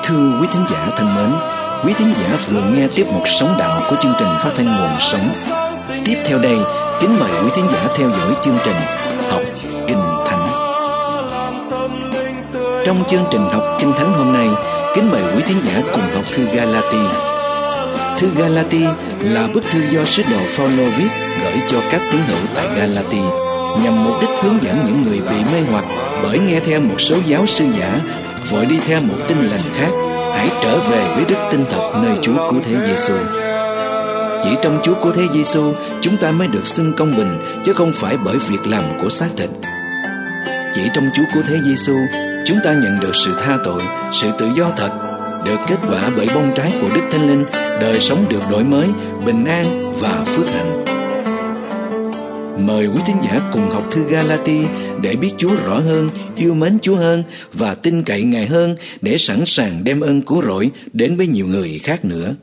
Thưa quý thính giả thân mến, quý thính giả vừa nghe tiếp mục Sống Đạo của chương trình phát thanh Nguồn Sống. Tiếp theo đây, kính mời quý thính giả theo dõi chương trình Học Kinh Thánh. Trong chương trình Học Kinh Thánh hôm nay, kính mời quý thính giả cùng học thư Galati. Thư Galati là bức thư do sứ đồ Phaolô viết gửi cho các tín hữu tại Galati, nhằm mục đích hướng dẫn những người bị mê hoặc bởi nghe theo một số giáo sư giả, vội đi theo một tin lành khác, hãy trở về với đức tin thật nơi Chúa Cứu Thế Giêsu. Chỉ trong Chúa Cứu Thế Giêsu chúng ta mới được xưng công bình, chứ không phải bởi việc làm của xác thịt. Chỉ trong Chúa Cứu Thế Giêsu chúng ta nhận được sự tha tội, sự tự do thật, được kết quả bởi bông trái của Đức Thánh Linh, đời sống được đổi mới, bình an và phước hạnh. Mời quý thính giả cùng học thư Galati để biết Chúa rõ hơn, yêu mến Chúa hơn và tin cậy Ngài hơn, để sẵn sàng đem ơn cứu rỗi đến với nhiều người khác nữa.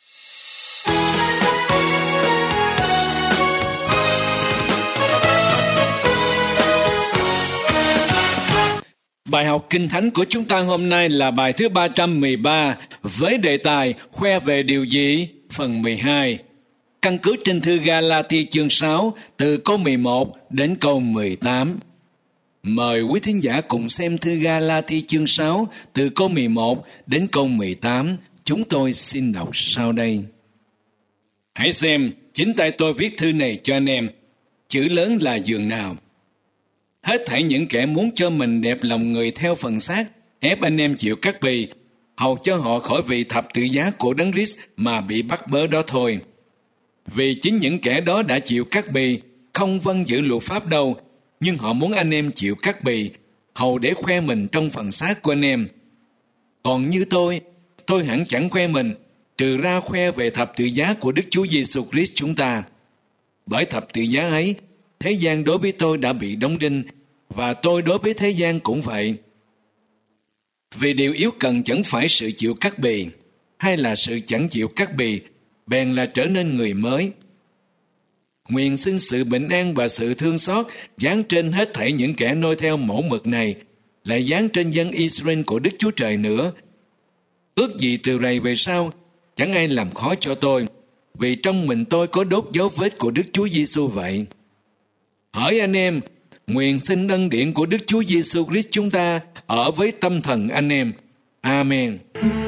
Bài học Kinh Thánh của chúng ta hôm nay là bài thứ 313 với đề tài khoe về điều gì? Phần 12. Căn cứ trên thư Galati chương 6 từ câu 11 đến câu 18. Mời quý thính giả cùng xem thư Galati chương 6 từ câu 11 đến câu 18. Chúng tôi xin đọc sau đây. Hãy xem, chính tay tôi viết thư này cho anh em. Chữ lớn là giường nào? Hết thảy những kẻ muốn cho mình đẹp lòng người theo phần xác, ép anh em chịu cắt bì, hầu cho họ khỏi vị thập tự giá của Đấng Christ mà bị bắt bớ đó thôi. Vì chính những kẻ đó đã chịu cắt bì, không vâng giữ luật pháp đâu, nhưng họ muốn anh em chịu cắt bì, hầu để khoe mình trong phần xác của anh em. Còn như tôi hẳn chẳng khoe mình, trừ ra khoe về thập tự giá của Đức Chúa Giêsu Christ chúng ta. Bởi thập tự giá ấy, thế gian đối với tôi đã bị đóng đinh, và tôi đối với thế gian cũng vậy. Vì điều yếu cần chẳng phải sự chịu cắt bì, hay là sự chẳng chịu cắt bì, bèn là trở nên người mới. Nguyện xin sự bình an và sự thương xót giáng trên hết thảy những kẻ noi theo mẫu mực này, lại giáng trên dân Israel của Đức Chúa Trời nữa. Ước gì từ rày về sau, chẳng ai làm khó cho tôi, vì trong mình tôi có đốt dấu vết của Đức Chúa Giêsu vậy. Hỡi anh em, nguyện xin ân điển của Đức Chúa Giêsu Christ chúng ta ở với tâm thần anh em. Amen.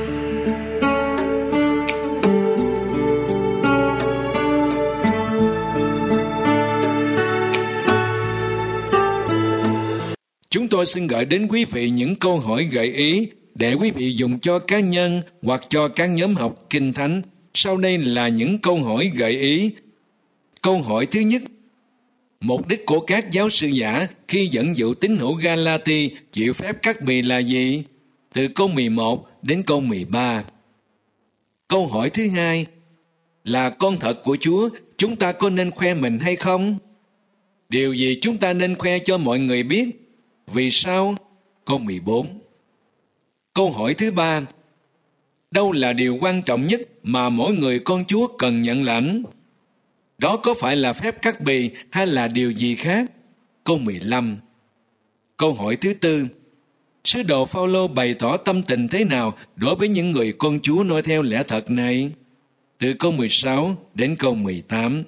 Chúng tôi xin gửi đến quý vị những câu hỏi gợi ý để quý vị dùng cho cá nhân hoặc cho các nhóm học Kinh Thánh. Sau đây là những câu hỏi gợi ý. Câu hỏi thứ nhất: mục đích của các giáo sư giả khi dẫn dụ tín hữu Galati chịu phép cắt bì là gì? Từ câu 11 đến câu 13. Câu hỏi thứ hai: là con thật của Chúa, chúng ta có nên khoe mình hay không? Điều gì chúng ta nên khoe cho mọi người biết? Vì sao? Câu 14. Câu hỏi thứ ba: đâu là điều quan trọng nhất mà mỗi người con Chúa cần nhận lãnh? Đó có phải là phép cắt bì hay là điều gì khác? Câu 15. Câu hỏi thứ tư: sứ đồ Phaolô bày tỏ tâm tình thế nào đối với những người con Chúa noi theo lẽ thật này? Từ câu 16 đến câu 18.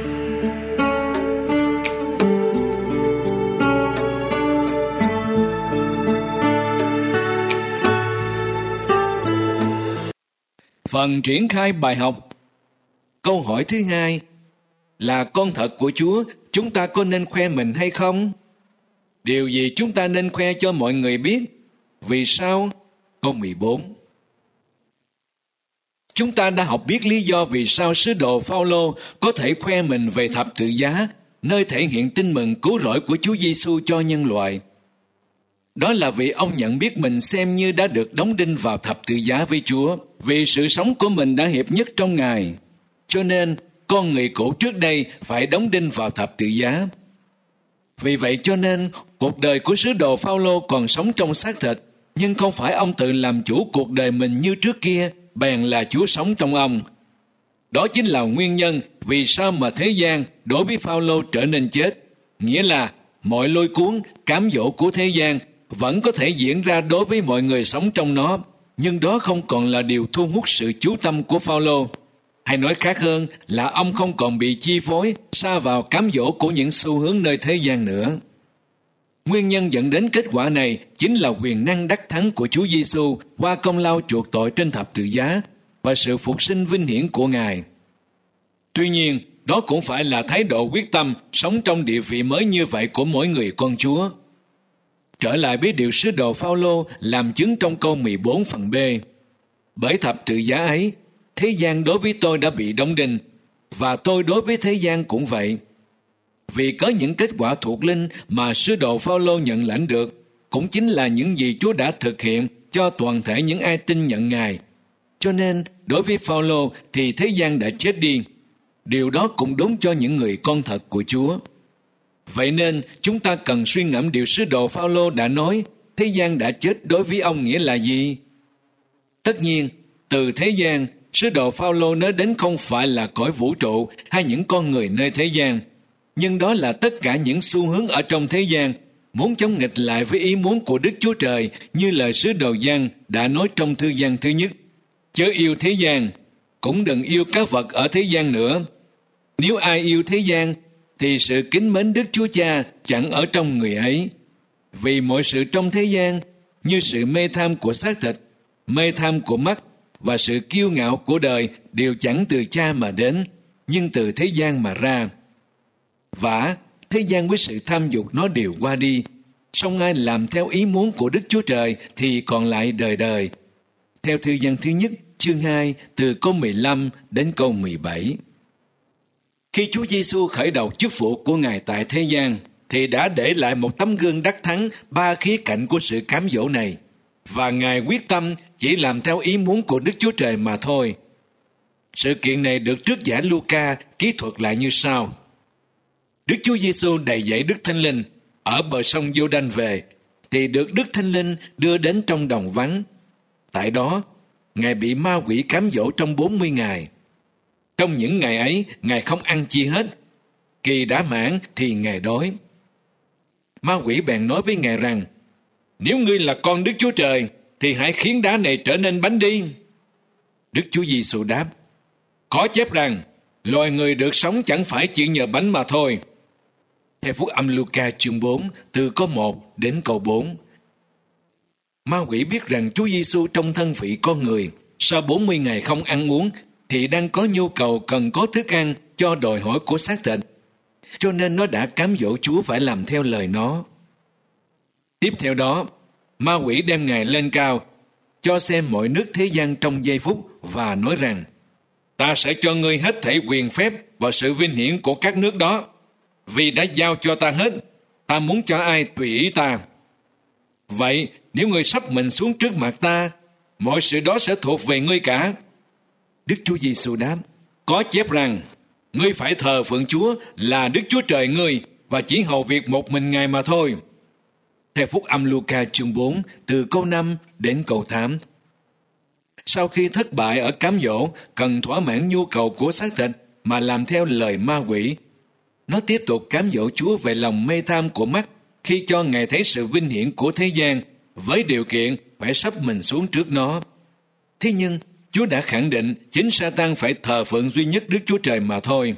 Phần triển khai bài học. Câu hỏi thứ hai: là con thật của Chúa, chúng ta có nên khoe mình hay không? Điều gì chúng ta nên khoe cho mọi người biết? Vì sao? Câu 14. Chúng ta đã học biết lý do vì sao sứ đồ Phaolô có thể khoe mình về thập tự giá, nơi thể hiện tin mừng cứu rỗi của Chúa Giêsu cho nhân loại. Đó là vì ông nhận biết mình xem như đã được đóng đinh vào thập tự giá với Chúa, vì sự sống của mình đã hiệp nhất trong Ngài. Cho nên, con người cũ trước đây phải đóng đinh vào thập tự giá. Vì vậy cho nên, cuộc đời của sứ đồ Phaolô còn sống trong xác thịt, nhưng không phải ông tự làm chủ cuộc đời mình như trước kia, bèn là Chúa sống trong ông. Đó chính là nguyên nhân vì sao mà thế gian đối với Phaolô trở nên chết. Nghĩa là mọi lôi cuốn, cám dỗ của thế gian vẫn có thể diễn ra đối với mọi người sống trong nó. Nhưng đó không còn là điều thu hút sự chú tâm của Phao-lô. Hay nói khác hơn là ông không còn bị chi phối, sa vào cám dỗ của những xu hướng nơi thế gian nữa. Nguyên nhân dẫn đến kết quả này chính là quyền năng đắc thắng của Chúa Giêsu qua công lao chuộc tội trên thập tự giá và sự phục sinh vinh hiển của Ngài. Tuy nhiên, đó cũng phải là thái độ quyết tâm sống trong địa vị mới như vậy của mỗi người con Chúa. Trở lại với điều sứ đồ Phao-lô làm chứng trong câu 14 phần B. Bởi thập tự giá ấy, thế gian đối với tôi đã bị đóng đinh, và tôi đối với thế gian cũng vậy. Vì có những kết quả thuộc linh mà sứ đồ Phao-lô nhận lãnh được, cũng chính là những gì Chúa đã thực hiện cho toàn thể những ai tin nhận Ngài. Cho nên, đối với Phao-lô thì thế gian đã chết đi. Điều đó cũng đúng cho những người con thật của Chúa. Vậy nên, chúng ta cần suy ngẫm điều sứ đồ Phao-lô đã nói, thế gian đã chết đối với ông nghĩa là gì? Tất nhiên, từ thế gian, sứ đồ Phao-lô nói đến không phải là cõi vũ trụ hay những con người nơi thế gian, nhưng đó là tất cả những xu hướng ở trong thế gian muốn chống nghịch lại với ý muốn của Đức Chúa Trời, như lời sứ đồ Giăng đã nói trong thư Giăng thứ nhất. Chớ yêu thế gian, cũng đừng yêu các vật ở thế gian nữa. Nếu ai yêu thế gian, thì sự kính mến Đức Chúa Cha chẳng ở trong người ấy. Vì mọi sự trong thế gian, như sự mê tham của xác thịt, mê tham của mắt và sự kiêu ngạo của đời đều chẳng từ Cha mà đến, nhưng từ thế gian mà ra. Vả, thế gian với sự tham dục nó đều qua đi, song ai làm theo ý muốn của Đức Chúa Trời thì còn lại đời đời. Theo thư Giăng thứ nhất, chương 2, từ câu 15 đến câu 17. Khi Chúa Giêsu khởi đầu chức vụ của Ngài tại thế gian, thì đã để lại một tấm gương đắc thắng ba khía cạnh của sự cám dỗ này, và Ngài quyết tâm chỉ làm theo ý muốn của Đức Chúa Trời mà thôi. Sự kiện này được trích giả Luca kỹ thuật lại như sau. Đức Chúa Giêsu đầy dẫy Đức Thánh Linh ở bờ sông Giô-đanh về, thì được Đức Thánh Linh đưa đến trong đồng vắng. Tại đó, Ngài bị ma quỷ cám dỗ trong 40 ngày. Trong những ngày ấy, Ngài không ăn chi hết. Kỳ đã mãn thì Ngài đói. Ma quỷ bèn nói với Ngài rằng, nếu ngươi là con Đức Chúa Trời, thì hãy khiến đá này trở nên bánh đi. Đức Chúa Giêsu đáp, có chép rằng, loài người được sống chẳng phải chỉ nhờ bánh mà thôi. Theo Phúc âm Luca chương 4, từ câu 1 đến câu 4. Ma quỷ biết rằng Chúa Giêsu trong thân vị con người, sau 40 ngày không ăn uống, thì đang có nhu cầu cần có thức ăn cho đòi hỏi của xác thịt. Cho nên nó đã cám dỗ Chúa phải làm theo lời nó. Tiếp theo đó, ma quỷ đem Ngài lên cao, cho xem mọi nước thế gian trong giây phút và nói rằng, ta sẽ cho ngươi hết thảy quyền phép và sự vinh hiển của các nước đó, vì đã giao cho ta hết, ta muốn cho ai tùy ý ta. Vậy, nếu ngươi sắp mình xuống trước mặt ta, mọi sự đó sẽ thuộc về ngươi cả. Đức Chúa Giêsu đáp, có chép rằng, ngươi phải thờ phượng Chúa là Đức Chúa Trời ngươi và chỉ hầu việc một mình Ngài mà thôi. Theo Phúc âm Luca chương 4, từ câu 5 đến câu 8. Sau khi thất bại ở cám dỗ, cần thỏa mãn nhu cầu của xác thịt mà làm theo lời ma quỷ, nó tiếp tục cám dỗ Chúa về lòng mê tham của mắt khi cho Ngài thấy sự vinh hiển của thế gian với điều kiện phải sắp mình xuống trước nó. Thế nhưng, Chúa đã khẳng định chính Sa-tan phải thờ phượng duy nhất Đức Chúa Trời mà thôi.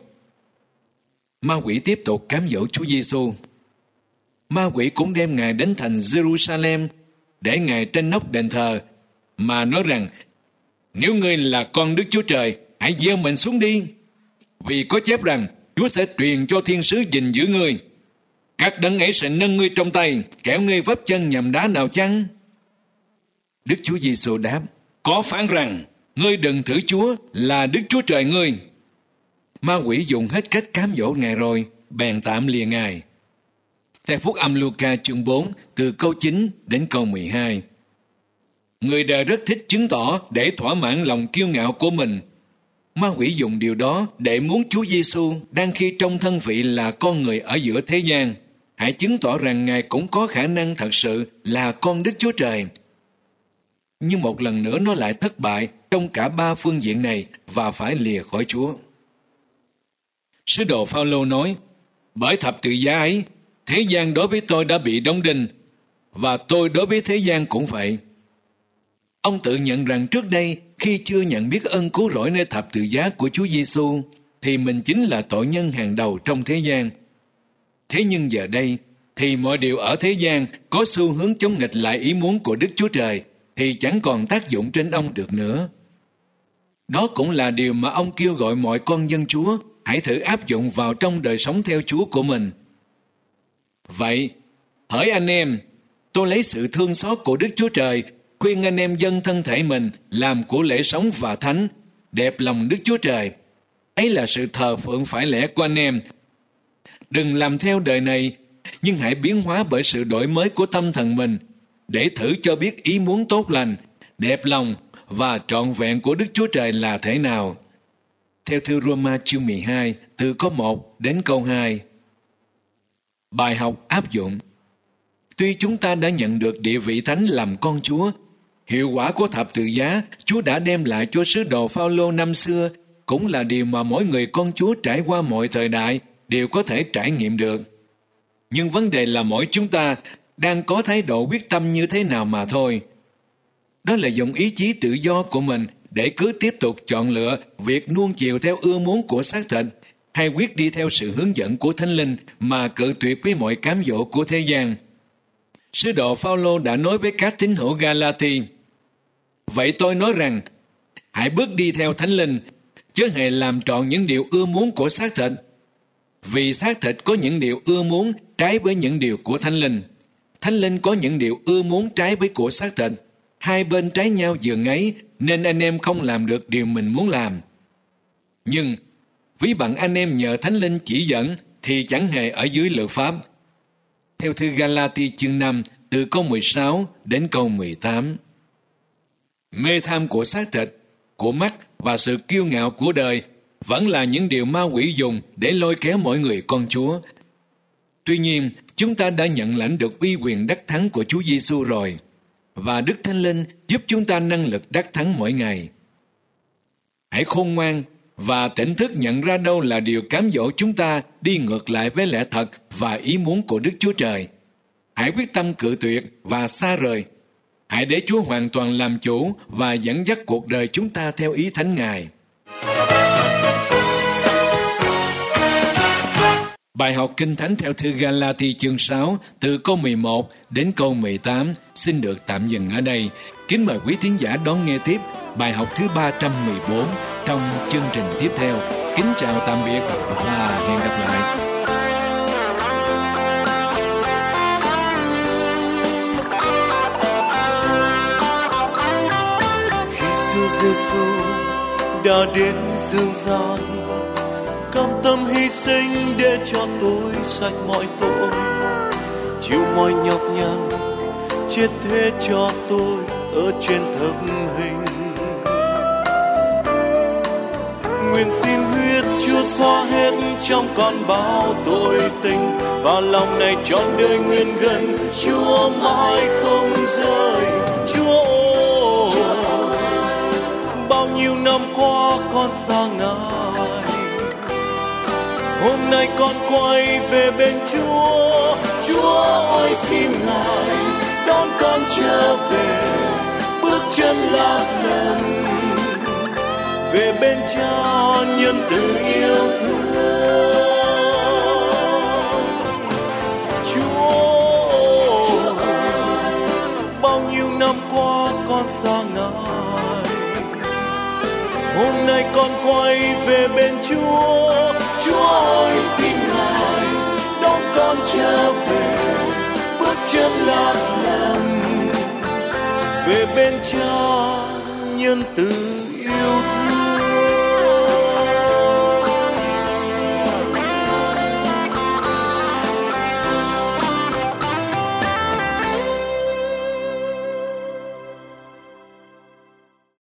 Ma quỷ tiếp tục cám dỗ Chúa Giêsu. Ma quỷ cũng đem Ngài đến thành Jerusalem để Ngài trên nóc đền thờ mà nói rằng, nếu ngươi là con Đức Chúa Trời, hãy gieo mình xuống đi. Vì có chép rằng, Chúa sẽ truyền cho thiên sứ gìn giữ ngươi. Các đấng ấy sẽ nâng ngươi trong tay, kẻo ngươi vấp chân nhầm đá nào chăng? Đức Chúa Giêsu đáp, có phán rằng, ngươi đừng thử Chúa là Đức Chúa Trời ngươi. Ma quỷ dùng hết cách cám dỗ Ngài rồi, bèn tạm lìa Ngài. Theo Phúc âm Luca chương 4, từ câu 9 đến câu 12. Người đời rất thích chứng tỏ để thỏa mãn lòng kiêu ngạo của mình. Ma quỷ dùng điều đó để muốn Chúa Giêsu đang khi trong thân vị là con người ở giữa thế gian, hãy chứng tỏ rằng Ngài cũng có khả năng thật sự là con Đức Chúa Trời. Nhưng một lần nữa nó lại thất bại trong cả ba phương diện này và phải lìa khỏi Chúa. Sứ đồ Phao-lô nói, bởi thập tự giá ấy, thế gian đối với tôi đã bị đóng đinh, và tôi đối với thế gian cũng vậy. Ông tự nhận rằng trước đây, khi chưa nhận biết ơn cứu rỗi nơi thập tự giá của Chúa Giêsu, thì mình chính là tội nhân hàng đầu trong thế gian. Thế nhưng giờ đây, thì mọi điều ở thế gian có xu hướng chống nghịch lại ý muốn của Đức Chúa Trời, thì chẳng còn tác dụng trên ông được nữa. Đó cũng là điều mà ông kêu gọi mọi con dân Chúa hãy thử áp dụng vào trong đời sống theo Chúa của mình. Vậy, hỡi anh em, tôi lấy sự thương xót của Đức Chúa Trời khuyên anh em dâng thân thể mình làm của lễ sống và thánh, đẹp lòng Đức Chúa Trời. Ấy là sự thờ phượng phải lẽ của anh em. Đừng làm theo đời này, nhưng hãy biến hóa bởi sự đổi mới của tâm thần mình, để thử cho biết ý muốn tốt lành, đẹp lòng và trọn vẹn của Đức Chúa Trời là thế nào. Theo thư Roma chương 12, từ câu 1 đến câu 2. Bài học áp dụng. Tuy chúng ta đã nhận được địa vị thánh làm con Chúa, hiệu quả của thập tự giá Chúa đã đem lại cho sứ đồ Phao-lô năm xưa cũng là điều mà mỗi người con Chúa trải qua mọi thời đại đều có thể trải nghiệm được. Nhưng vấn đề là mỗi chúng ta đang có thái độ quyết tâm như thế nào mà thôi. Đó là dùng ý chí tự do của mình để cứ tiếp tục chọn lựa việc nuông chiều theo ưa muốn của xác thịt, hay quyết đi theo sự hướng dẫn của Thánh Linh mà cự tuyệt với mọi cám dỗ của thế gian. Sứ đồ Phao-lô đã nói với các tín hữu Ga-la-ti: Vậy tôi nói rằng, hãy bước đi theo Thánh Linh, chứ hãy làm trọn những điều ưa muốn của xác thịt. Vì xác thịt có những điều ưa muốn trái với những điều của Thánh Linh. Thánh Linh có những điều ưa muốn trái với của xác thịt. Hai bên trái nhau dường ấy, nên anh em không làm được điều mình muốn làm. Nhưng, ví bằng anh em nhờ Thánh Linh chỉ dẫn, thì chẳng hề ở dưới luật pháp. Theo thư Ga-la-ti chương 5, từ câu 16 đến câu 18. Mê tham của xác thịt, của mắt và sự kiêu ngạo của đời vẫn là những điều ma quỷ dùng để lôi kéo mọi người con Chúa. Tuy nhiên, chúng ta đã nhận lãnh được uy quyền đắc thắng của Chúa Giêsu rồi, và Đức Thánh Linh giúp chúng ta năng lực đắc thắng mỗi ngày. Hãy khôn ngoan và tỉnh thức nhận ra đâu là điều cám dỗ chúng ta đi ngược lại với lẽ thật và ý muốn của Đức Chúa Trời. Hãy quyết tâm cự tuyệt và xa rời. Hãy để Chúa hoàn toàn làm chủ và dẫn dắt cuộc đời chúng ta theo ý Thánh Ngài. Bài học Kinh Thánh theo thư Ga-la-ti chương 6 từ câu 11 đến câu 18 xin được tạm dừng ở đây. Kính mời quý thính giả đón nghe tiếp bài học thứ 314 trong chương trình tiếp theo. Kính chào tạm biệt và hẹn gặp lại. Khi xưa Giêsu đã đến dương gian, cam tâm hy sinh để cho tôi sạch mọi tội, chịu mọi nhọc nhằn chết thế cho tôi ở trên thập hình. Nguyện xin huyết Chúa xóa hết trong con bao tội tình, và lòng này trọn đời nguyện gần Chúa mãi không rời. Chúa ơi, bao nhiêu năm qua con xa Ngài, hôm nay con quay về bên Chúa. Chúa ơi xin Ngài đón con trở về, bước chân lạc lần về bên Cha nhân từ yêu thương. Chúa ơi, bao nhiêu năm qua con xa Ngài, hôm nay con quay về bên Chúa. Chúa ơi xin Ngài đón con trở về, bước chân lạc lần về bên Cha nhân từ yêu thương.